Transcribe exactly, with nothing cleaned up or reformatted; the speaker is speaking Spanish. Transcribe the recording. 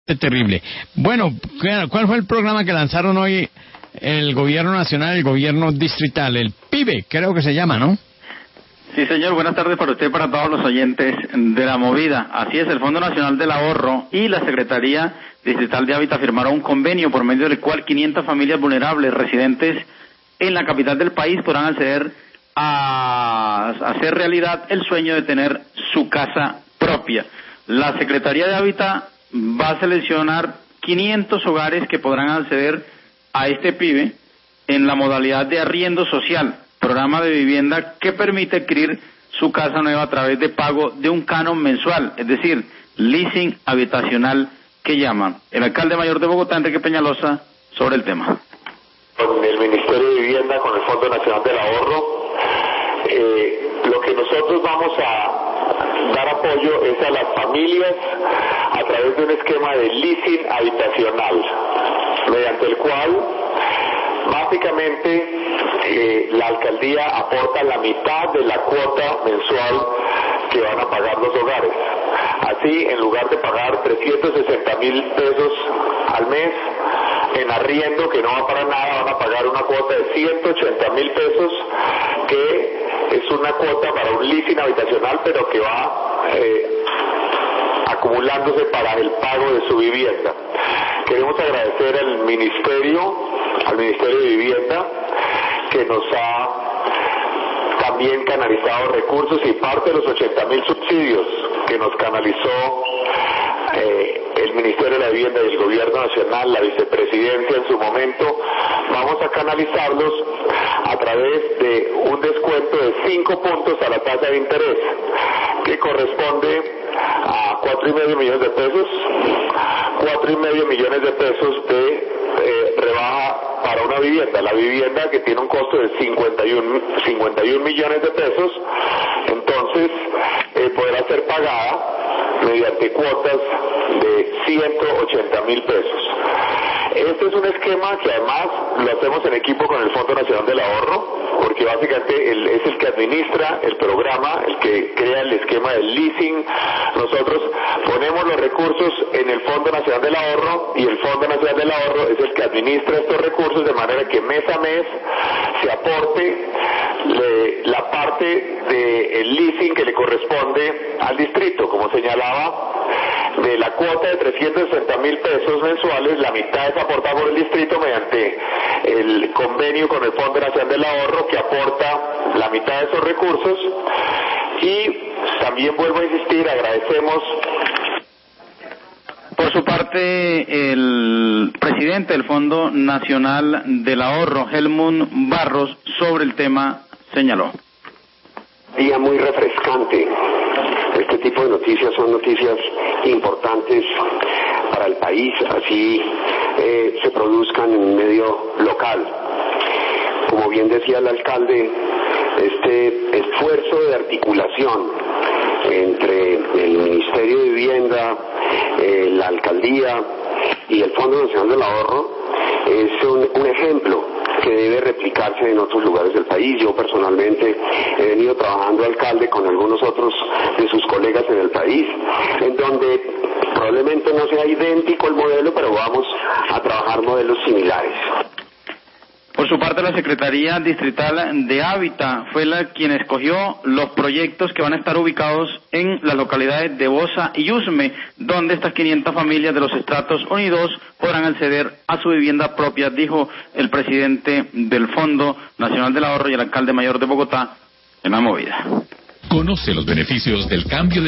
Es terrible. Bueno, ¿cuál fue el programa que lanzaron hoy el gobierno nacional, el gobierno distrital? El PIBE, creo que se llama, ¿no? Sí, señor. Buenas tardes para usted y para todos los oyentes de La Movida. Así es, el Fondo Nacional del Ahorro y la Secretaría Distrital de Hábitat firmaron un convenio por medio del cual quinientas familias vulnerables residentes en la capital del país podrán acceder a hacer realidad el sueño de tener su casa propia. La Secretaría de Hábitat va a seleccionar quinientos hogares que podrán acceder a este PIBE en la modalidad de arriendo social, programa de vivienda que permite adquirir su casa nueva a través de pago de un canon mensual, es decir, leasing habitacional que llaman. El alcalde mayor de Bogotá, Enrique Peñalosa, sobre el tema. Con el Ministerio de Vivienda, con el Fondo Nacional del Ahorro, eh, lo que nosotros vamos a dar apoyo es a las familias a través de un esquema de leasing habitacional, mediante el cual básicamente eh, la alcaldía aporta la mitad de la cuota mensual que van a pagar los hogares. Así, en lugar de pagar trescientos sesenta mil pesos al mes en arriendo, que no va para nada, van a pagar una cuota de ciento ochenta mil pesos, que es una cuota para un leasing habitacional, pero que va eh, acumulándose para el pago de su vivienda. Queremos agradecer al Ministerio, al Ministerio de Vivienda, que nos ha también canalizado recursos, y parte de los ochenta mil subsidios que nos canalizó eh, el Ministerio de la Vivienda y el Gobierno Nacional, la Vicepresidencia en su momento, vamos a canalizarlos a través de un descuento de cinco puntos a la tasa de interés, que corresponde a cuatro y medio millones de pesos, cuatro y medio millones de pesos de eh, rebaja para una vivienda. La vivienda, que tiene un costo de cincuenta y uno millones de pesos, entonces eh, podrá ser pagada mediante cuotas de ciento ochenta mil pesos. Este es un esquema que además lo hacemos en equipo con el Fondo Nacional del Ahorro, porque básicamente él es el que administra el programa, el que crea el esquema del leasing. Nosotros ponemos los recursos en el Fondo Nacional del Ahorro, y el Fondo Nacional del Ahorro es el que administra estos recursos, de manera que mes a mes se aporte le, la parte del leasing que le corresponde al distrito. Como señalaba, de la cuota de trescientos sesenta mil pesos mensuales, la mitad es aportada por el distrito mediante el convenio con el Fondo Nacional del Ahorro, que aporta la mitad de esos recursos. Y también vuelvo a insistir, agradecemos. Por su parte, el presidente del Fondo Nacional del Ahorro, Helmut Barros, sobre el tema señaló: Día muy refrescante. Este tipo de noticias son noticias importantes para el país, así eh, se produzcan en un medio local. Como bien decía el alcalde, este esfuerzo de articulación entre el Ministerio de Vivienda, eh, la alcaldía y el Fondo Nacional del Ahorro es un, un ejemplo que debe replicarse en otros lugares del país. Yo personalmente he venido trabajando alcalde con algunos otros de sus colegas en el país, en donde probablemente no sea idéntico el modelo, pero vamos a trabajar modelos similares. Por su parte, la Secretaría Distrital de Hábitat fue la quien escogió los proyectos que van a estar ubicados en las localidades de Bosa y Usme, donde estas quinientas familias de los estratos uno y dos podrán acceder a su vivienda propia, dijo el presidente del Fondo Nacional del Ahorro y el alcalde mayor de Bogotá en La Movida. Conoce los beneficios del cambio de